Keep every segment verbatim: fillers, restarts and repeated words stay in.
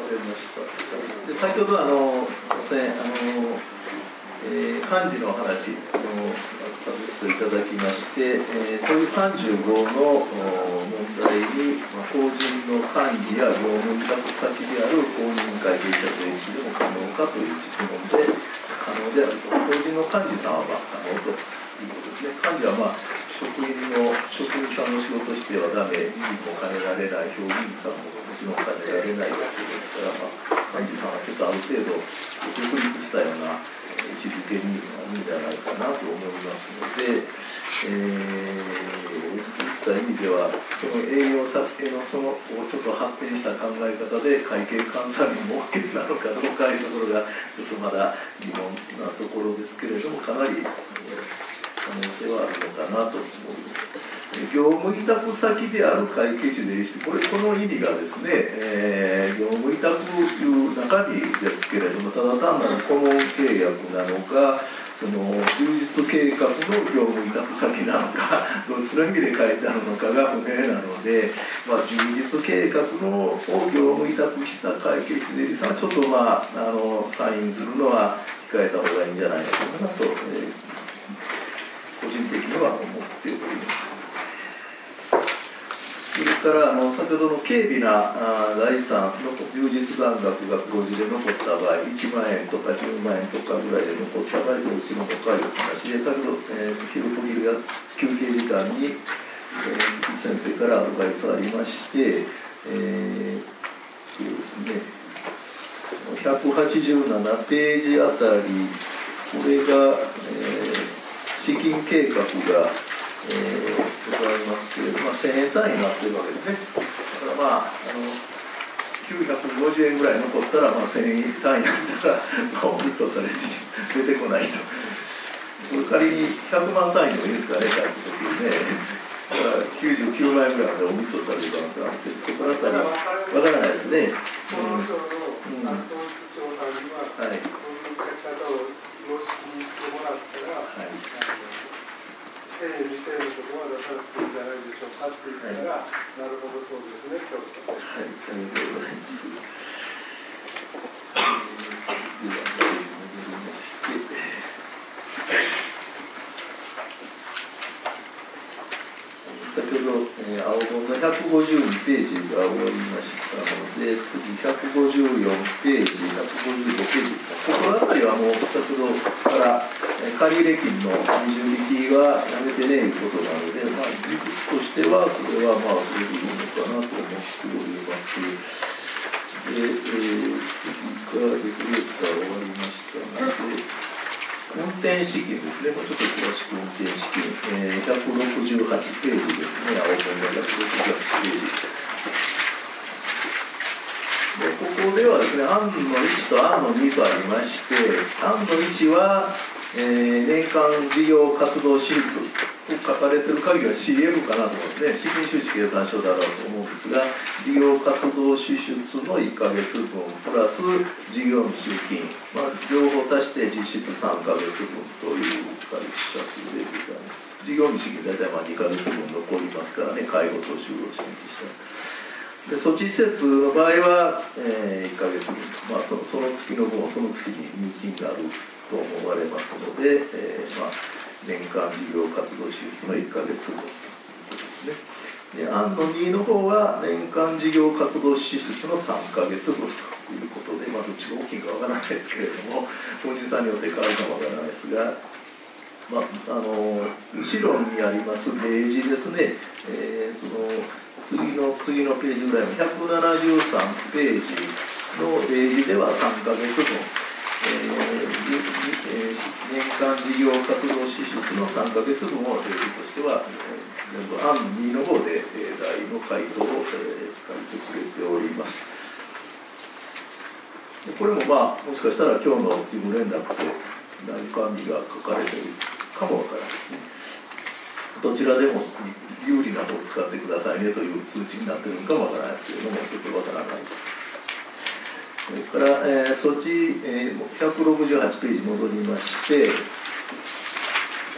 れました。で先ほどあのすみませんあの、えー、漢字の話のサジェストいただきまして、えー、問いさんじゅうごの問題に、まあ、法人の漢字や業務委託先である公認会計者税理士でも可能かという質問で可能であると。法人の漢字さんはまあ可能ということですね。漢字はまあ職員の職員さんの仕事としてはダメ、理事も兼ねられない、評議員さんももちろん兼ねられないわけですから、まあ、漢字さんはちょっとある程度独立したような位置づけになるんじゃないかなと思いますので、えー、そういった意味ではその営業先のそのちょっと発展した考え方で会計監査人も OK なのかどうかいうところがちょっとまだ疑問なところですけれども、かなり、えー可能性はあるのかなと思います。業務委託先である会計士税理士、これこの意味がですね、えー、業務委託という中身ですけれども、ただ単なる顧問契約なのか、その充実計画の業務委託先なのか、どっちの意味で書いてあるのかが不明なので、まあ、充実計画のを業務委託した会計士税理士さんはちょっとまああのサインするのは控えた方がいいんじゃないのかなと、えー個人的には思っております。それからあの先ほどの軽微な財産の有実残額が黒字で残った場合、いちまんえんとかじゅうまんえんとかぐらいで残った場合どうするのかいう話で、先ほど、えー、昼お昼や休憩時間に、えー、先生からアドバイスありまして、えー、そうですね、ひゃくはちじゅうななページあたり、これが、えー資金計画が、えー、ございますけれども、まあ、せんえん単位になっているわけですね。だからまあ、あのきゅうひゃくごじゅうえんぐらい残ったら、まあ、せんえん単位になったら、まあ、オミットされて出てこないと。これ仮にひゃくまん単位でもいいですかね、書くときにね。だからきゅうじゅうきゅうまんえんぐらいまでオミットされる可能性があるんですけど、そこら辺りわからないですね。うんうん、はい。 様式にしてもらったら、はい、せんえん、にせんえんのところは出さなくていいんじゃないでしょうかって言ったら、はい、なるほどそうですねっておっしゃってます。はい、ありがとうございます。 では、戻りまして。先ほど、えー、青本のひゃくごじゅうにページが終わりましたので、次ひゃくごじゅうよんページ、ひゃくごじゅうごページ、ここあたりはもう先ほどから、えー、借入金の二重引きはやめてねということなので、まあ、理屈としては、それはまあ、それでいいのかなと思っております。で、えー、次がレクレーター終わりましたので、運転資金ですね、もうちょっと詳しく運転資金、えー、ひゃくろくじゅうはちページですね、青本のひゃくろくじゅうはちページ。で、ここではですね、案のいちと案のにとありまして、案のいちは、えー、年間事業活動支出と書かれている限りは シーエム かなと思うんですね、資金収支計算書だろうと思うんですが、事業活動支出のいっかげつぶんプラス事業主金、まあ、両方足して実質さんかげつぶんという解釈でございます。事業主金大体まあにかげつぶん残りますからね、介護と就労支援としては。で措置施設の場合は、えー、いっかげつぶん、まあ、そのその月の分をその月に入金になると思われますので、えーまあ、年間事業活動支出のいっかげつぶんということですね。で案のにの方は年間事業活動支出のさんかげつぶんということで、まあ、どっちが大きいかわからないですけれども、法人さんによって変わるかもわからないですが、まあ、あの後ろにあります例示ですね、えー、その次の次のページぐらいのひゃくななじゅうさんページの例示ではさんかげつぶん、えー、年間事業活動支出のさんかげつぶんを例示としては、えー、全部案にの方で、えー、題の回答を、えー、書いてくれております。でこれもまあもしかしたら今日の事務連絡と内管理が書かれているかもわからないですね。どちらでも有利な方を使ってくださいねという通知になっているのかもわからないですけれども、ちょっとわからないです。それから、えー、措置、えー、ひゃくろくじゅうはちページ戻りまして、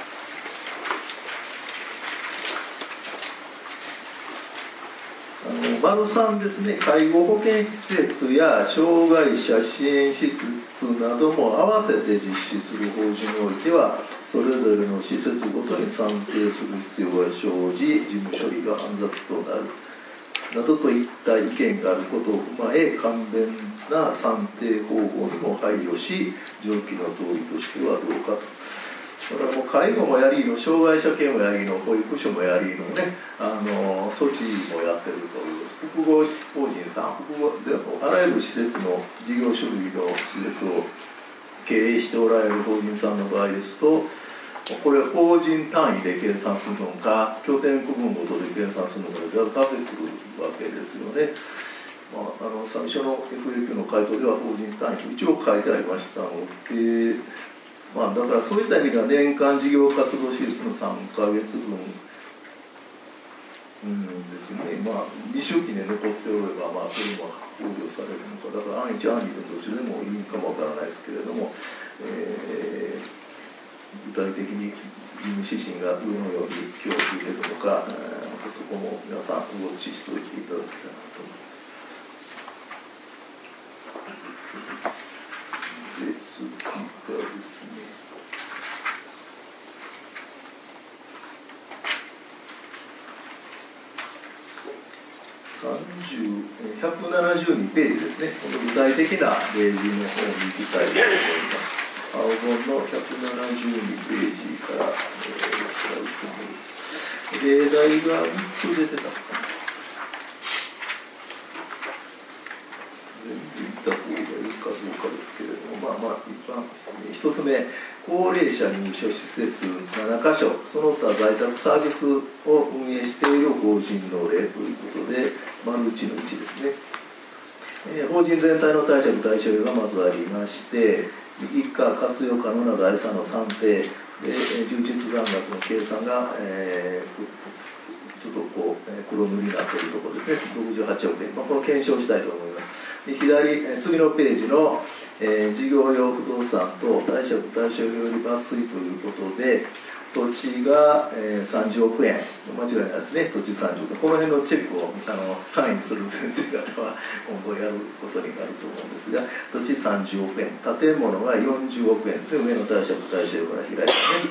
あの丸さんですね、介護保険施設や障害者支援施設なども合わせて実施する法人においては、それぞれの施設ごとに算定する必要が生じ、事務処理が煩雑となる。などといった意見があることを踏まえ、簡便な算定方法にも配慮し、上記の通りとしてはどうかと。だからもう介護もやりの、障害者系もやりの、保育所もやりのね、あの措置もやってるという、複合法人さん、複合全部あらゆる施設の事業種類の施設を経営しておられる法人さんの場合ですと、これ法人単位で計算するのか、拠点区分ごとで計算するのかでだいぶ変わってくるわけですよね。まあ、あの最初の エフエーキュー の回答では法人単位と一応書いてありましたので、まあ、だからそういった意味では年間事業活動支出のさんかげつぶん、うんですね、まあ、未収期で残っておれば、まあ、それも考慮されるのか、だから安一安二の途中でもいいかもわからないですけれども、えー具体的に事務指針がどのように表記出るのか、またそこも皆さんウォッチしておいていただけたらなと思います。で、次がですね、さんじゅう、ひゃくななじゅうにページですね、この具体的な例示の方に行きたいと思います。青本のひゃくななじゅうにページから、えー、使うと思います。例題がみっつ出てたのかな。全部見た方がいいかどうかですけれども、まあまあ、一般、ひとつめ、高齢者入所施設ななかしょ、その他在宅サービスを運営している法人の例ということで、丸いちのいちですね。えー、法人全体の貸借対照がまずありまして、以下活用可能な財産の算定で、充実残額の計算が、えー、ちょっとこう黒塗りになっているところですね、ろくじゅうはちおくえん、まあ、これを検証したいと思います。で左、次のページの、えー、事業用不動産と貸借対照より抜粋ということで、土地が、えー、さんじゅうおくえん、間違いないですね、土地さんじゅうおくえん、この辺のチェックをあのサインする先生方は今後やることになると思うんですが、土地さんじゅうおくえん、建物がよんじゅうおくえんですね、上の貸借対照から開いてね。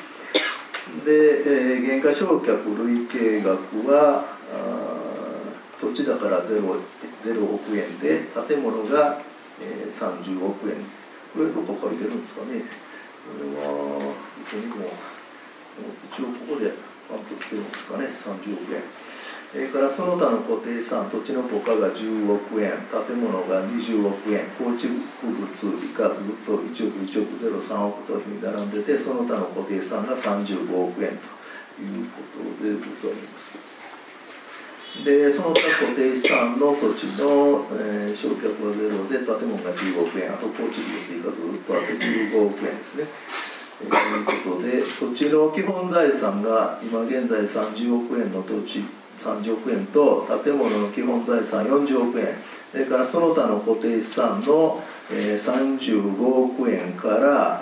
で、えー、減価償却累計額は、土地だから 0, 0億円で、建物が、えー、さんじゅうおくえん、これどこ書いてるんですかね、これは、どこにも。一応ここでパンと来てるんですかね、さんじゅうおくえん。それからその他の固定資産、土地のほかがじゅうおくえん、建物がにじゅうおくえん、構築物以下ずっといちおく、いちおく、ゼロ、さんおくというふうに並んでて、その他の固定資産がさんじゅうごおくえんということでございます。で、その他固定資産の土地の、えー、償却はゼロで、建物がじゅうおくえん、あと構築物以下ずっとあってじゅうごおくえんですね。ということで、土地の基本財産が今現在さんじゅうおくえんの土地、さんじゅうおくえんと、建物の基本財産よんじゅうおくえん、それからその他の固定資産の、えー、さんじゅうごおくえんから、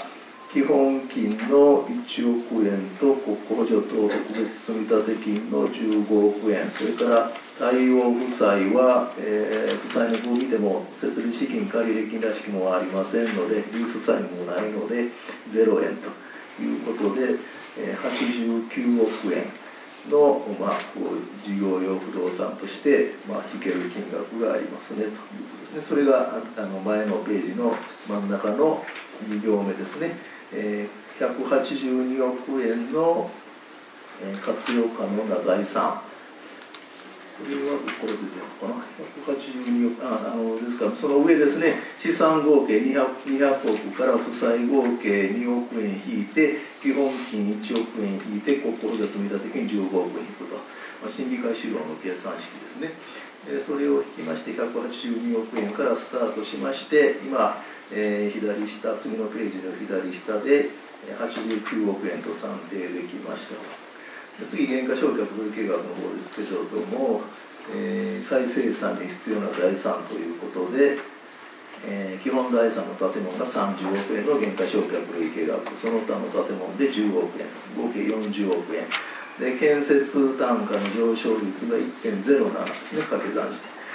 基本金のいちおくえんと国庫補助等特別積立金のじゅうごおくえん、それから対応負債は、えー、負債の分見ても設立資金借入金らしきもありませんので、リース債務もないのでゼロえんということで、えー、はちじゅうきゅうおくえんの、まあ、こう事業用不動産として、まあ、引ける金額がありますねということですね。それがあの前のページの真ん中のに行目ですね。えー、ひゃくはちじゅうにおくえんの、えー、活用可能な財産。これはどこで出てるのかな。ひゃくはちじゅうにおく、あ、あのですからその上ですね。資産合計にひゃくおくから負債合計におくえん引いて、基本金いちおくえん引いて、国庫補助積立金じゅうごおくえん引くと。まあ、審議会資料の計算式ですね。えー、それを引きましてひゃくはちじゅうにおくえんからスタートしまして、今、えー、左下、次のページの左下ではちじゅうきゅうおくえんと算定できましたと。次、減価償却累計額の方ですけれども、えー、再生産に必要な財産ということで、えー、基本財産の建物がさんじゅうおくえんの減価償却累計額、その他の建物でじゅうおくえん、合計よんじゅうおくえん。で、建設単価の上昇率が いってんゼロなな ですね、掛け算して。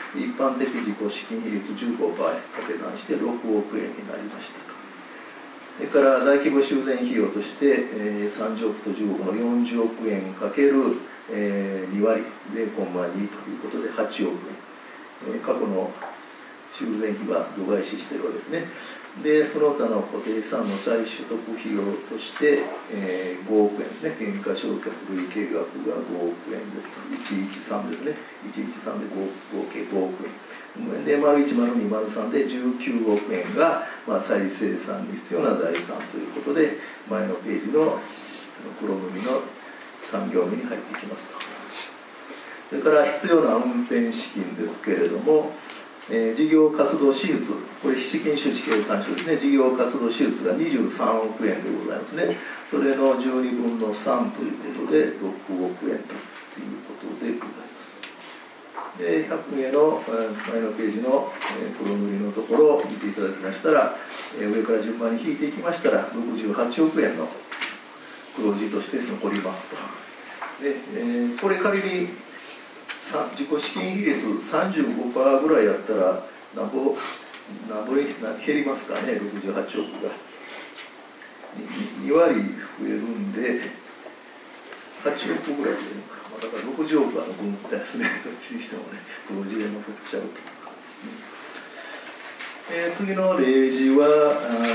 一般的自己資金比率 じゅうごパーセント 掛け算してろくおくえんになりましたと。それから大規模修繕費用として、えー、さんじゅうおくとじゅうごのよんじゅうおくえんかける、えー、にわり ゼロコンマに ということではちおくえん、えー、過去の修繕費は度外視しているわけですね。で、その他の固定資産の再取得費用として、えー、ごおくえんですね。減価償却累計額がごおくえんです。いちいちさんですね。いちいちさんで合計ごおくえん。で、丸いち、丸に、丸さんでじゅうきゅうおくえんが、まあ、再生産に必要な財産ということで、前のページの黒組のさん行目に入ってきますと。それから必要な運転資金ですけれども、えー、事業活動支出、これ資金収支計算書ですね。事業活動支出がにじゅうさんおくえんでございますね。それのじゅうにぶんのさんということでろくおくえんということでございます。で、ひゃくえんの前のページの黒塗りのところを見ていただきましたら、上から順番に引いていきましたらろくじゅうはちおくえんの黒字として残りますと。で、えー、これ仮に自己資金比率 さんじゅうごパーセント ぐらいやったらなんぼなんぼ減りますかね。ろくじゅうはちおくがにわり増えるんではちおくぐらい増えるのか、まあ、だからろくじゅうおくはの分ですね。どっちにしてもね黒字で残っちゃうと、えー、次の例示は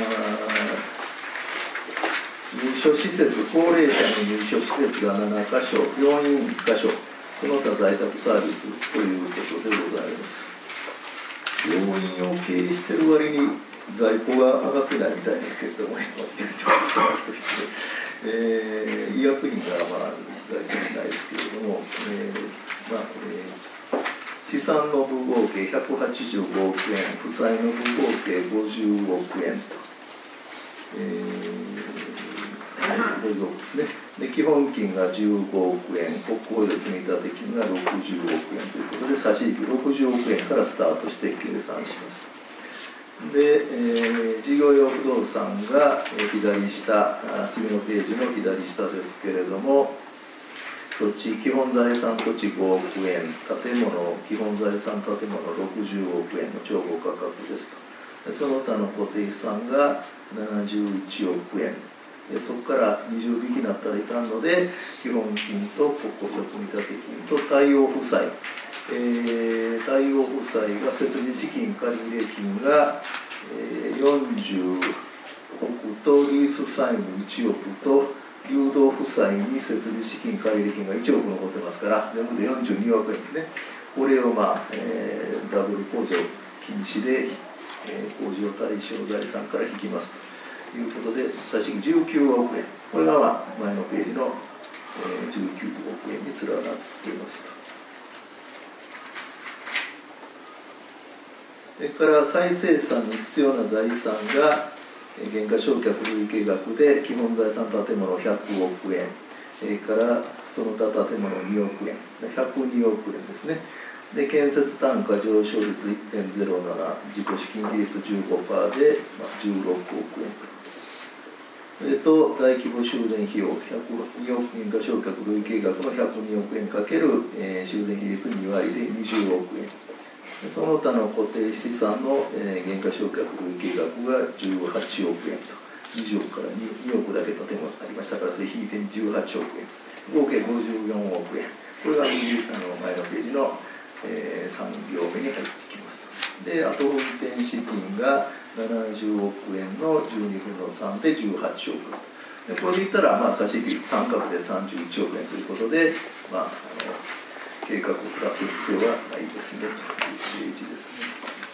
入所施設、高齢者の入所施設がななかしょ、病院いっかしょ、その他在宅サービスということでございます。病院を経営している割に在庫が上がってないみたいですけれども、今見てみてもらうとして、えー、医薬品がまあ在庫にないですけれども、えーまあえー、資産の部合計ひゃくはちじゅうごおくえん、負債の部合計ごじゅうおくえんと。えーこれですね。で、基本金がじゅうごおくえん、国庫で積立金がろくじゅうおくえんということで、差し引きろくじゅうおくえんからスタートして計算します。で、えー、事業用不動産が左下、次のページの左下ですけれども、土地、基本財産土地ごおくえん、建物、基本財産建物ろくじゅうおくえんの帳簿価格ですと。でその他の固定資産がななじゅういちおくえん。そこからにじゅう引きになったらいかんので、基本金と国庫積立金と対応負債、えー、対応負債が設備資金借入金が、えー、よんじゅうおくとリース債務いちおくと流動負債に設備資金借入金がいちおく残ってますから、全部でよんじゅうにおくえんですね。これを、まあえー、ダブル控除禁止で、えー、控除対象財産から引きますと。ということで、差し引きじゅうきゅうおくえん。これが前のページのじゅうきゅうおくえんに連なっていますと。それから再生産に必要な財産が、減価償却累計額で基本財産建物ひゃくおくえん。それからその他建物におくえん。ひゃくにおくえんですね。で、建設単価上昇率 いってんゼロなな、自己資金比率 じゅうごパーセント で、まあ、じゅうろくおくえんと。それと大規模修繕費用ひゃくにおくえん減価償却累計額のひゃくにおくえんかける、えー、修繕比率にわりでにじゅうおくえん。その他の固定資産の、えー、減価償却累計額がじゅうはちおくえんと。にじゅうおくから 2, におくだけ建物ありましたから、それ引いてじゅうはちおくえん。合計ごじゅうよんおくえん。これが右あの前のページの、えー、さん行目に入ってきます。で、あと運転資金がななじゅうおくえんのじゅうにぶんのさんでじゅうはちおく。でこれで言ったら、まあ、差し引き三角でさんじゅういちおくえんということで、まあ、あの計画をプラス必要はないですねという例示ですね。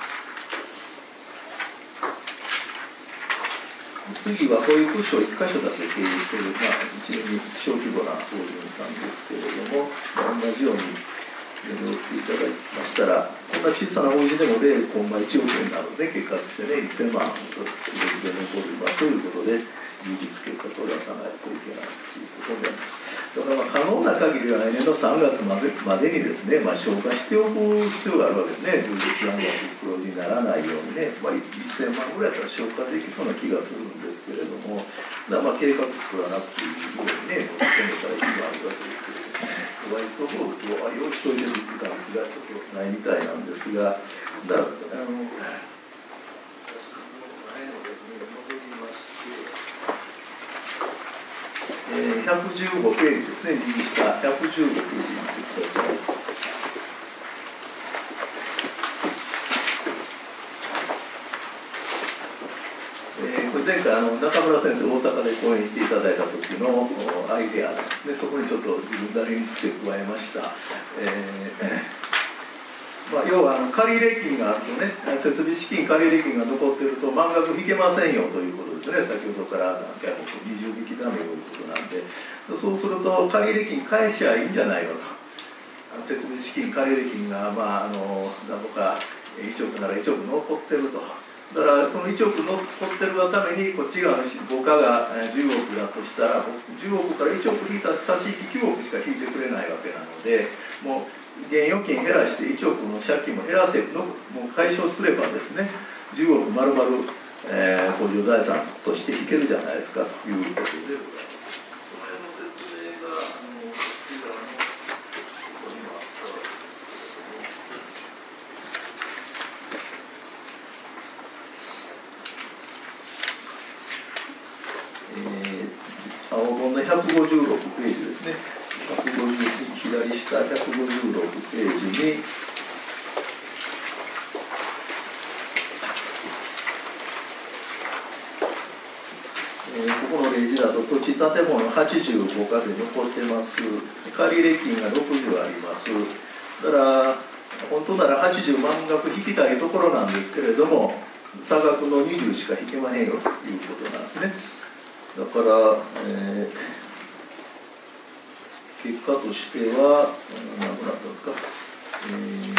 次は保育所いっかしょだけ経営している、まあ、一応に小規模な法人さんですけれども、まあ、同じように読み送っていただきましたら、こんな小さな法人でも ゼロコンマいちおくえんなので、結果としてね、せんまん黒字で残りますということで、充実結果を出さないといけないということで、だからまあ可能な限りは来年のさんがつまで、までにですね、まあ、消化しておく必要があるわけですね。充実が黒字にならないようにね、まあ、せんまんぐらいだったら消化できそうな気がするんですけれども、だまあ計画作らなくていいようにね、求めたら一番あるわけですけれどホワイトボードを用意しといてるって感じがちょっとないみたいなんですが、だあのひゃくじゅうごページですね、右下、ひゃくじゅうごページに見てください。えー、これ前回あの中村先生、大阪で講演していただいた時のアイデアなんですね、そこにちょっと自分なりに付け加えました。えーまあ、要はあの借入金があるとね、設備資金借入金が残っていると満額引けませんよということですね、先ほどから何回も二重引きだめということなんで、そうすると借入金返しゃいいんじゃないのと、設備資金借入金がまああの何とかいちおくならいちおく残ってると。だからそのいちおく残ってるがためにこっち側の母価がじゅうおくだとしたらじゅうおくからいちおく引いた差し引ききゅうおくしか引いてくれないわけなので、もう現預金減らしていちおくの借金も減らせのもう解消すればですね、じゅうおく丸々、えー、補助財産として引けるじゃないですかということでございます。その辺の説明があのこちらのここにもあったわけですけど、青本のひゃくごじゅうろくページですね。ひゃくごじゅう左下ひゃくごじゅうろくページに、えー、ここの例示だと土地建物はちじゅうごかで残ってます。借入金がろくじゅうあります。だから本当ならはちじゅう満額引きたいところなんですけれども、差額のにじゅうしか引けまへんよということなんですね。だから、えー、結果としては何となったんですか、え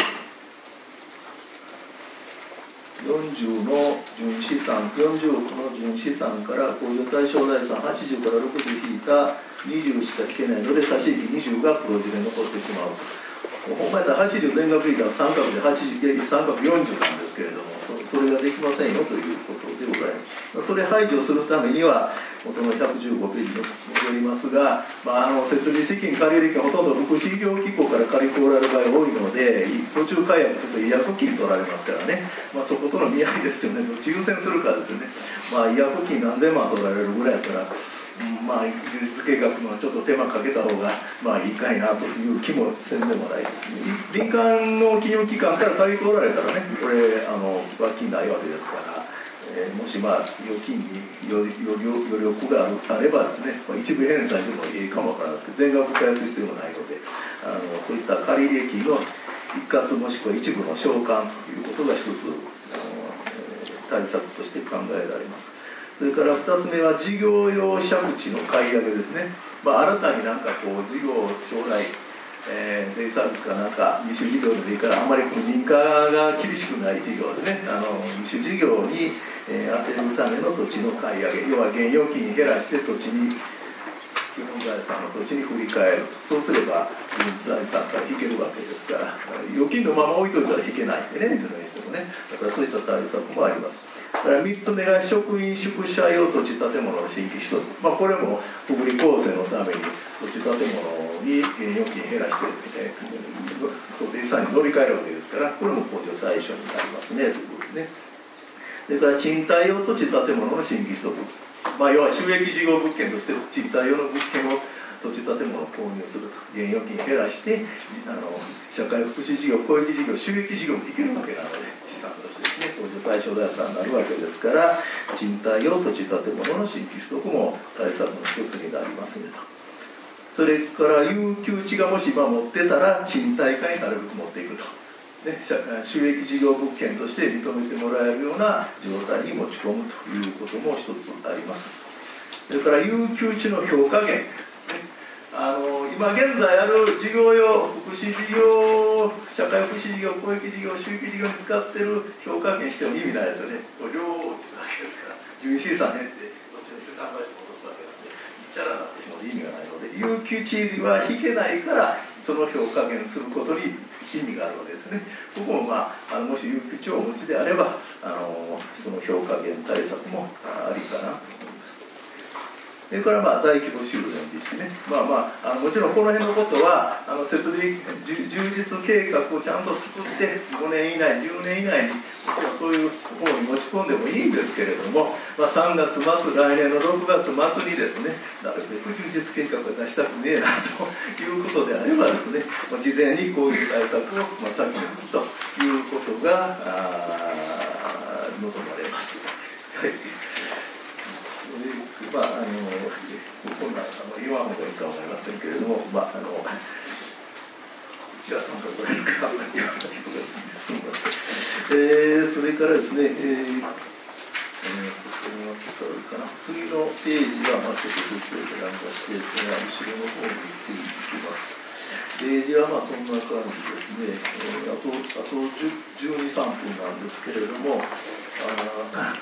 ー、よんじゅうの純資産、よんじゅうおくの純資産から控除対象財産はちじゅうからろくじゅう引いたにじゅうしか引けないので、差し引きにじゅうが黒字で残ってしまうと。ほんまやったらはちじゅう全額引いたら三角ではちじゅう、三角よんじゅうなんですけれども、それができませんよということでございます。それ排除するためには、元のひゃくじゅうごページに戻りますが、まあ、あの設備資金借入金ほとんど福祉医療機構から借りておられる場合が多いので、途中解約すると違約金取られますからね、まあ、そことの見合いですよね、どっち優先するかですよね。まあ、違約金何千万取られるぐらいやったら、うん、まあ、充実計画のちょっと手間かけた方が、まあ、いいかいなという気もせんでもないです。民間の金融機関から借りておられたらね、これ、あの、罰金ないわけですから、えー、もし、まあ、預金に余力があればですね、まあ、一部返済でもいいかもわからないですけど、全額返す必要もないので、あのそういった借入金の一括もしくは一部の償還ということが一つ、あの、えー、対策として考えられます。それからふたつめは事業用借地の買い上げですね。まあ、新たになんかこう事業を将来、えー、デイサービスかなんか二種事業でもいいから、あんまりこの民家が厳しくない事業ですね、あの二種事業に、えー、当てるための土地の買い上げ、要は現預金減らして土地に基本財産の土地に振り替えると、そうすれば自分財産から引けるわけですから、預金のまま置いといたら引けないんでね、いずれにしてもね。だからそういった対策もあります。だからみっつめが職員宿舎用土地建物の新規取得、まあ、これも福利厚生のために土地建物に現預金減らして、えー、デイサーに乗り換えるわけですから、これも控除対象になりますねということですね。それから賃貸用土地建物の新規取得、まあ、要は収益事業物件として賃貸用の物件を土地建物を購入すると、現預金減らしてあの社会福祉事業、公益事業、収益事業もできるわけなので、資産としてですね、控除対象財産になるわけですから、賃貸用土地建物の新規取得も対策の一つになりますねと。それから有給地がもし今持ってたら賃貸化になるべく持っていくと。ね、収益事業物件として認めてもらえるような状態に持ち込むということも一つあります。それから有給地の評価減、あの今現在ある事業用福祉事業、社会福祉事業、公益事業、収益事業に使っている評価減しても意味ないですよね。両方落ちるわけですから、純資産減ってどっちの資産会社に戻すわけなんで、チャラになってしまうと意味がないので、有給地は引けないからその評価減することに意味があるわけですね。ここも、まあ、あのもし有給地をお持ちであれば、あのその評価減対策もありかなと思います。 それからまあ大規模修繕実施ね、まあまあ、あのもちろんこの辺のことはあの設備充実計画をちゃんと作ってごねん以内じゅうねん以内にもちろんそういう方に持ち込んでもいいんですけれども、まあ、さんがつまつ来年のろくがつまつにですねなるべく充実計画を出したくねえなということであればですねもう事前にこういう対策をまあ先に打つということが望まれます。はいまあ、あのこんなあの言わんほどいいかは思いませんけれども、まあ、あのうちは参加されるかあんまり言わないことがすみません。えー、それからですね、えーえー、それはかな次のページは、まあ、ちょっとずつ選びまして、後ろの方に次いきます。ページはまあそんな感じですね。えー、あと、あとじゅうに、さんぷんなんですけれども、あ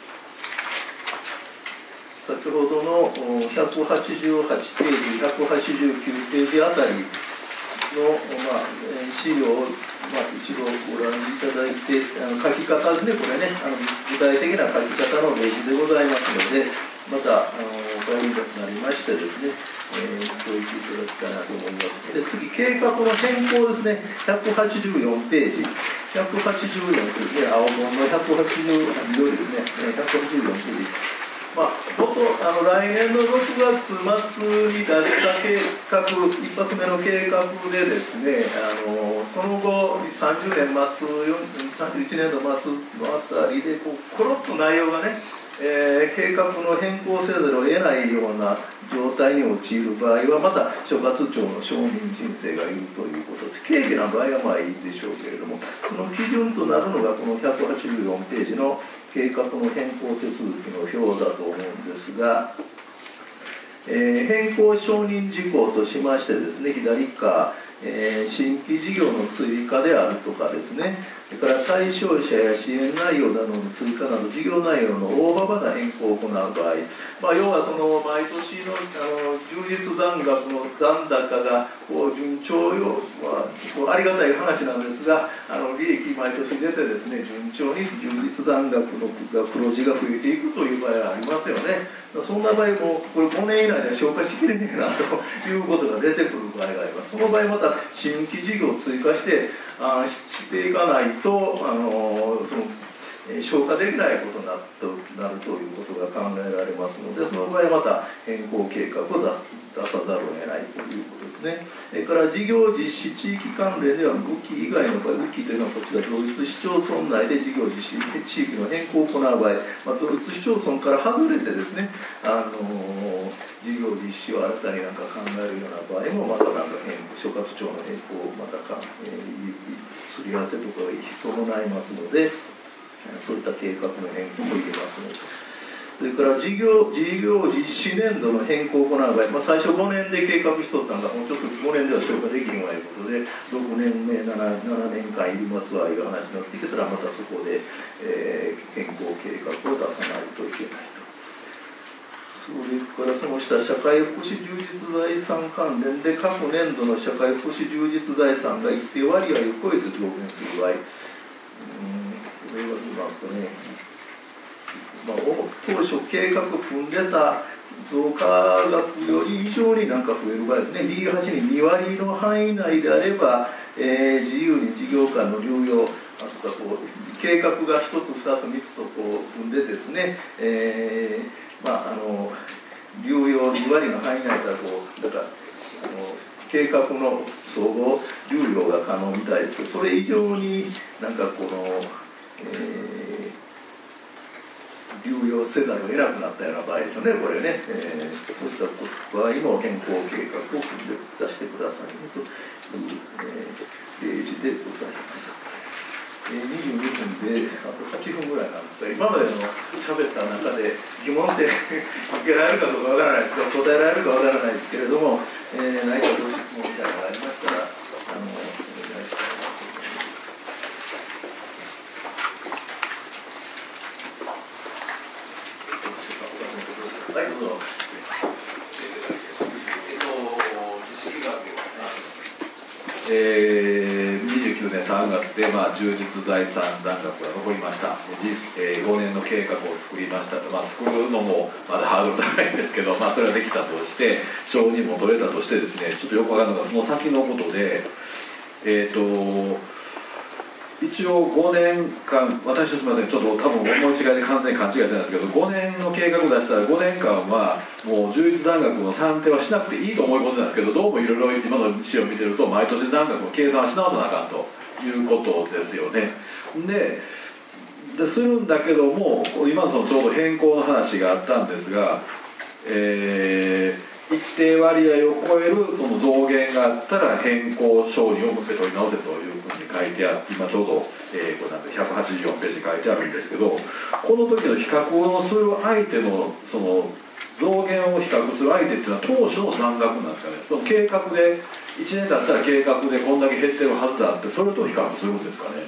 先ほどのひゃくはちじゅうはちページ、ひゃくはちじゅうきゅうページあたりの、まあ、資料を、まあ、一度ご覧いただいて、あの書き方ですね、これね、あの具体的な書き方の例示でございますので、また、あの概要になりましてですね、えー、そう言っていただきたいなと思います。で、次、計画の変更ですね、ひゃくはちじゅうよんページ、ひゃくはちじゅうよんページ、青本のひゃくはちじゅう、緑ですね、ひゃくはちじゅうよんページ。まあ、元あの来年のろくがつまつに出した計画、一発目の計画でですね、あのその後、さんじゅうねん末、さんじゅういちねんど末のあたりでこう、コロッと内容がね、えー、計画の変更せざるを得ないような状態に陥る場合は、また所轄庁の承認申請がいるということです。軽微な場合はまあいいでしょうけれども、その基準となるのがこのひゃくはちじゅうよんページの計画の変更手続きの表だと思うんですが、えー、変更承認事項としましてですね、左側、えー、新規事業の追加であるとかですね、それから対象者や支援内容などの追加など事業内容の大幅な変更を行う場合、まあ、要はその毎年の、あの充実残額の残高がこう順調よ、まあ、こうありがたい話なんですが、あの利益毎年出てですね、順調に充実残額の黒字が増えていくという場合がありますよね。そんな場合もこれごねん以内で消化しきれねえなということが出てくる場合があります。その場合また新規事業を追加してあ し, していかないとあのその消化できないことになるということが考えられますので、その場合はまた変更計画を出す出さざるを得ないということですね。それから事業実施地域関連では、雨季以外の場合、雨季というのはこちら、同一市町村内で事業実施地域の変更を行う場合、まあ、同一市町村から外れてですね、あの事業実施を新たになんか考えるような場合も、またなんか変更、所轄庁の変更をまたか、えー、すり合わせとかが伴いますので、そういった計画の変更も入れますので。それから事業、事業実施年度の変更を行う場合、まあ、最初ごねんで計画しとったんが、もうちょっとごねんでは消化できんわいうことで、ろくねんめ、ななねんかんいりますわいう話になってきたら、またそこで、えー、変更計画を出さないといけないと。それからその下、社会福祉充実財産関連で、各年度の社会福祉充実財産が一定割合を超えて増減する場合、うーん、これはどうなんですかね。まあ、当初計画組んでた増加額より以上になんか増える場合ですね、右端にに割の範囲内であれば、えー、自由に事業間の流用、あそここう計画がひとつ、ふたつ、みっつとこう組んでですね、えー、まあ、あの流用に割の範囲内だとこう、だからあの計画の総合流用が可能みたいですけど、それ以上になんかこの、えー流用せざるを得なくなったような場合ですよね、これね、えー、そういった場合も変更計画を組んで出してくださいねという、えー、例示でございます。えー、にじゅうにふんであとはちふんぐらいなんですが、今までの喋った中で疑問って受けられるかどうかわからないですが、答えられるかわからないですけれども、えー、何かご質問みたいなのがありましたら、あのお願いしたいなと思います。はい、どうぞ。 えっと、実施計画は、 えー、 にじゅうきゅうねんさんがつで、まあ、充実財産残額が残りました。えー、ごねんの計画を作りましたと、まあ、作るのもまだハードル高いんですけど、まあ、それはできたとして、承認も取れたとしてですね、ちょっとよくわかんないのが、その先のことで、えっと、一応ごねんかん、私はすみません、ちょっと多分思い違いで完全に勘違いしてないんですけど、ごねんの計画を出したらごねんかんはもう充実残額の算定はしなくていいと思い込んでたんですけど、どうもいろいろ今の資料を見てると毎年残額の計算はし直さなあかんということですよね。で、でするんだけども、今のそのちょうど変更の話があったんですが、えー一定割合を超えるその増減があったら変更承認をもう一回取り直せというふうに書いてあって、今ちょうど、えー、これなんてひゃくはちじゅうよんページ書いてあるんですけど、この時の比較をする相手のその増減を比較する相手っていうのは当初の残額なんですかね。その計画でいちねん経ったら計画でこんだけ減ってるはずだって、それと比較するんですかね。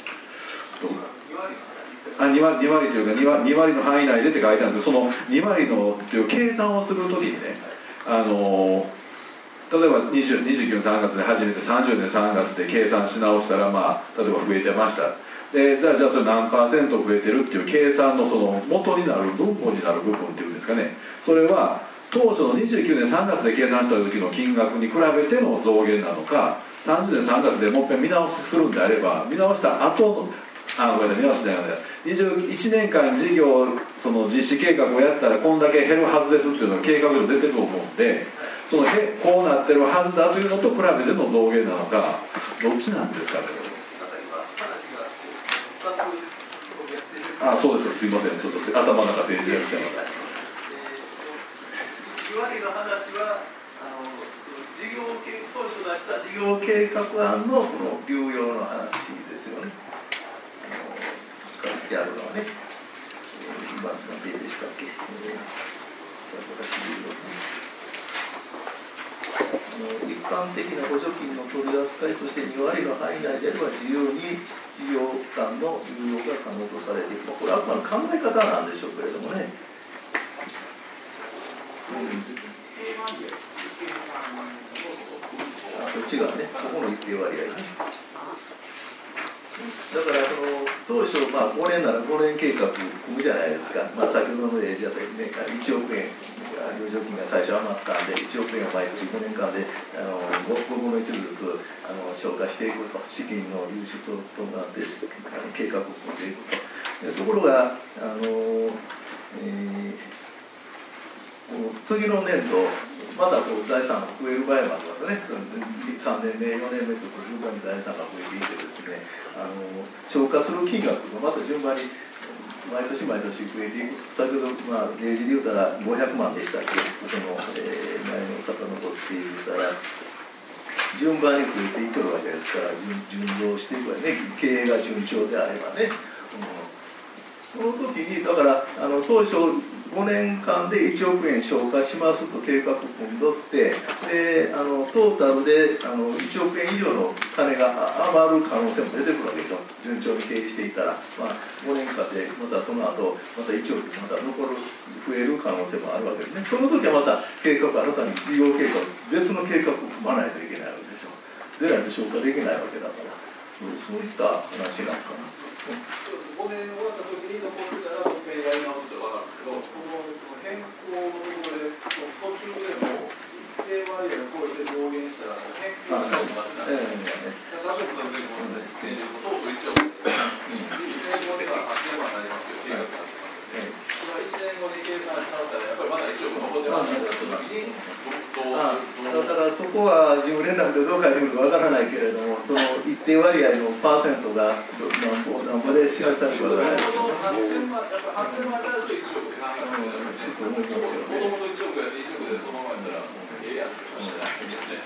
あ 2, 割に割というか 2, 割に割の範囲内でって書いてあるんですけど、そのに割のっていう計算をするときにね、あの例えばにじゅうきゅうねんさんがつで始めてさんじゅうねんさんがつで計算し直したら、まあ、例えば増えてました。でじゃあじゃあそれ何パーセント増えてるっていう計算のその元になる分母になる部分っていうんですかね、それは当初のにじゅうきゅうねんさんがつで計算した時の金額に比べての増減なのか、さんじゅうねんさんがつでもう一遍見直しするんであれば、見直した後のあごめんなさい見直しじゃないにじゅういちねんかん事業その実施計画をやったらこんだけ減るはずですっていうのが計画上出てると思うんで、そのへこうなってるはずだというのと比べての増減なのか、どっちなんですかね。あそうです、すいません、ちょっと頭の中整理が来てません。 いわゆる話はあの事業計当初出した事業計画案のこの流用の話ですよね。書いてあるのはね、今何ページでしたっけ、えー、あの一般的な補助金の取り扱いとしてに割の範囲内であれば自由に事業間の流用が可能とされている、これはあくまで考え方なんでしょうけれどもね、うん、あこっちがね、ここの一定割合ね。だからその当初、まあ、ごねんならごねん計画組むじゃないですか、まあ、先ほどの例じゃね、いちおくえん余剰金が最初余ったんでいちおくえんを毎年ごねんかんであの ごぶんのいちずつあの消化していくと、資金の流出となってあの計画を組んでいくと。ところがあの、えー次の年度、まだこう財産が増える場合もありますよね、さんねんめ、よねんめと順番に財産が増えていてですね、あの消化する金額がまた順番に毎年毎年増えていく、先ほど、まあ、例示で言うたらごひゃくまんでしたっけ、その、えー、前の遡って言うたら、順番に増えていくわけですから、順増していくわけね、経営が順調であればね。うん、その時に、だからあの当初ごねんかんでいちおくえん消化しますと計画組んどって、であのトータルであのいちおくえん以上の金が余る可能性も出てくるわけでしょ、順調に経営していたら、まあ、ごねんかんでまたその後またいちおくまた残る増える可能性もあるわけですね。その時はまた計画新たに事業計画別の計画を組まないといけないわけでしょ、でないと消化できないわけだから、そうそういった話なのかな。 ごねん終わった時に残ってたらもう一回やり直すと分かるんですけど、この変更のところで途中でも一定割合を超えて増減したら変更したことがあるんですね。多少の時も当初いちおくいちねんごでからはちねんまでになりますけど計画になってますよね。それはいちねんごで計算し直したらやっぱりまだいちおく残ってますよね。 あだからそこは事務連絡でどう書いてくるかわからないけれども、その一定割合のパーセントが何ぼ何ぼで示されるかわからないですけどね。はっせんまんだといちおくで考えてるんですけど、もともといちおくやっていちおくでそのままやったらええやんって話じゃないんですね。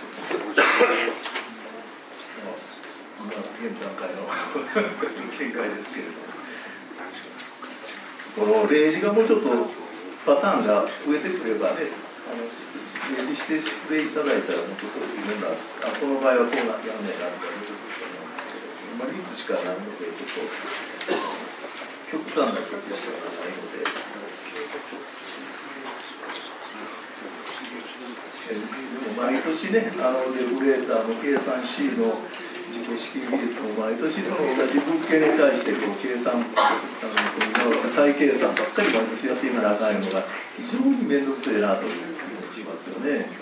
まあ現段階の見解ですけれども、この例示がもうちょっとパターンが増えてくればね、あの例示してしていただいたらもうちょっといろんな、あこの場合はこうなやんねえなとか出てくると思うんですけど、まあ、率しかないのでちょっと極端な率しかないので。でも毎年ね、あのレギュレーターの計算 C の自己資金比率も毎年その同じ物件に対してこう計算あの組み直して再計算ばっかり毎年やっていかなあかんのが非常に面倒くせえなという気もしますよね。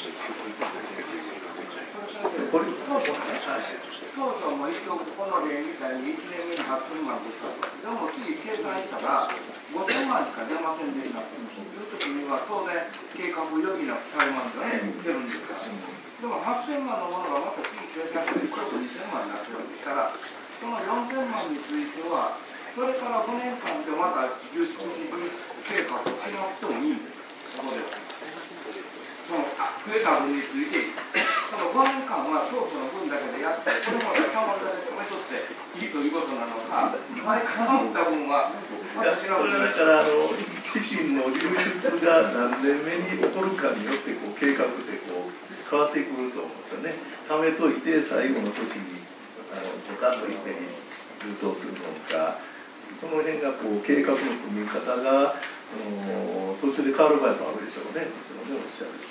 これ当初も一応この例みたいにいちねんめにはっせんまんでしたと。でも次計算したらごせんまんしか出ませんでしたという時には当然計画を余儀なくされますよね。出るんですから。でもはっせんまんのものがまた次計算してちょっとにせんまんになってるんですから、そのよんせんまんについてはそれからごねんかんでまた実質計画をしなくてもいいんです。そこでは。その増えた分についてそのごねんかんは当初の分だけでやってそれもたまりだけ止めとっていいということなのか前から持った分は私これはだからあの資金の流出が何年目に起こるかによってこう計画ってこう変わってくると思うんですよね。貯めといて最後の年にあのボタッといっぺんに流頭するのかその辺がこう計画の組み方が途中で変わる場合もあるでしょうね。もちろんねおっしゃる。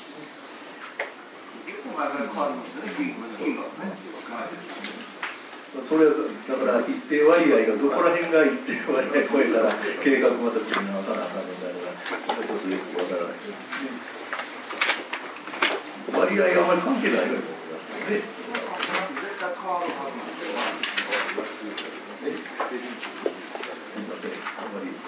それはだから一定割合がどこら辺が一定割合超えたら計画また組み直さなあかんのだからちょっとよくわからないですね。割合があまり関係ないように思いますけどね。すみません、あんまり。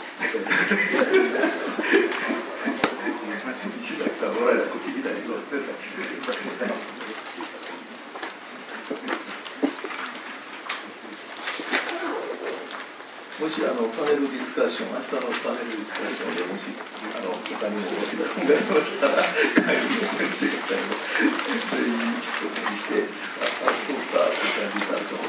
石崎さん、おられたと聞きたいそうですね。もしあのパネルディスカッション、明日のパネルディスカッションでもしあの他にもご質問がありましたら、会議の先生方にも全員ちょっと気にして、あ、そうかという感じになると思